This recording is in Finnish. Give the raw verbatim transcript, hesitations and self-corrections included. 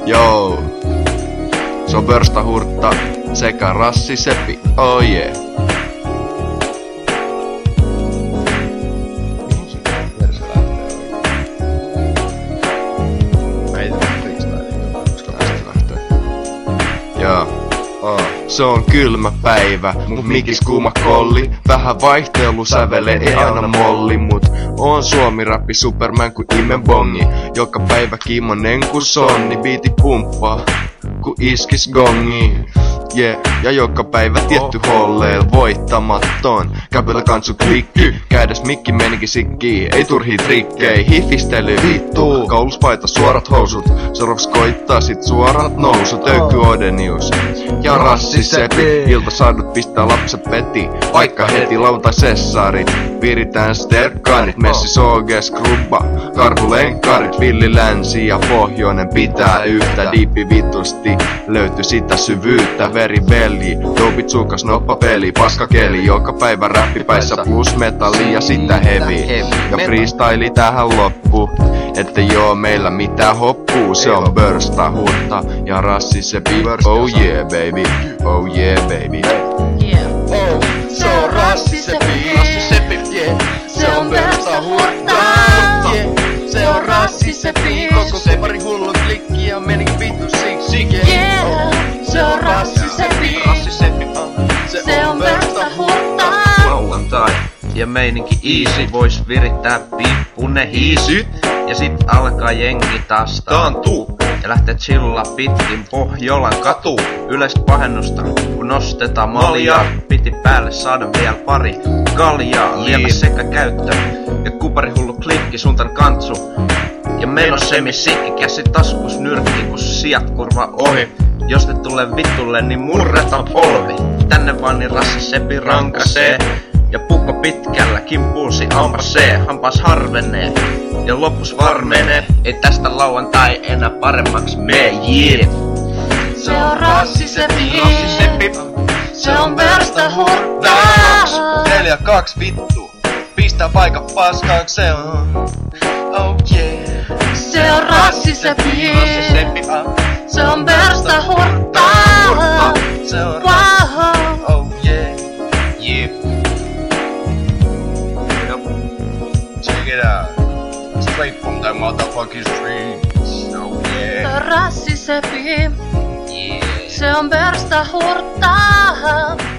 Joo. Se on Börsta Hurtta sekä Rassi Seppi. Oh yeah. Se on kylmä päivä, mut mikis kuuma kolli. Vähän vaihtelu sävele, ei aina molli. Mut on suomi-rappi Superman ku imen bongi. Joka päivä kiimonen ku sonni. Biiti pumppaa ku iskis gongi. Yeah, ja joka päivä tietty holleel voittamaton. Käpylä kansu klikki, käydäs mikki menikin sikki. Ei turhii trikkei, hifistely vittu. Kauluspaita suorat housut, seuraavas koittaa sit suorat nousut. Töykky Odenius ja Rassi Seppi. Ilta saadut pistää lapset peti, vaikka heti lauantai sessarit. Viritään sterkkaanit, messi soge skrubba. Karhulenkkarit, villi länsi ja pohjoinen pitää yhtä. Diippi vitusti, löytyy sitä syvyyttä. Veri velji, doupit suukas noppapeli. Paskakeli, joka päivä räppipäissä plus metalli ja sitä heavy. Ja freestyli tähän loppu, ettei oo meillä mitään hoppuu. Se on Börsta Hurtta ja Rassi Seppi. Oh yeah baby, oh yeah baby. Yeah. Oh, se on Rassi Seppi. Rassi Seppi, yeah. Se on Börsta Hurtta. Yeah. Se on Rassi Seppi. Koko se pari hullu klikki ja meni vittu siksi. Yeah. Se on Rassi Seppi. Rassi Seppi, uh. Se on Börsta Hurtta. Lauantai ja meininki easy, vois virittää piippunne hiisyt. Ja sit alkaa jengi taas taantuu ja lähtee chilla pitkin Pohjolan katu. Yleistä pahennusta kun nostetaan maljaa. Piti päälle saada vielä pari kaljaa. Lievä sekä käyttö ja kupari hullu klikki suuntaan kantsu. Ja meillä on semisikki käsi taskus nyrkki kun sijat kurva ohi. Jos ne tulee vittulle niin murretaan polvi. Tänne vaan niin Rassi Seppi rankasee. Ja pukko pitkällä kimpuusi ampasee. Hampas harvenee ja loppus varmenee. Ei tästä lauantai enää paremmaks mee, yeah. Se on Rassi Seppi. Rassi Seppi. Se on Börsta Hurtta. Neljä kaksi vittu. Pistää paikka paskaaks se on. Oh yeah. Se on Rassi Seppi. Rassi Seppi, uh. Se on Börsta Hurtta. Se on Wow. oh yeah. Yeah. Yep. Check it out. Straight from the motherfucking streets. Oh Se yeah. on Rassi Seppi. Yeah. Se on Börsta Hurtta.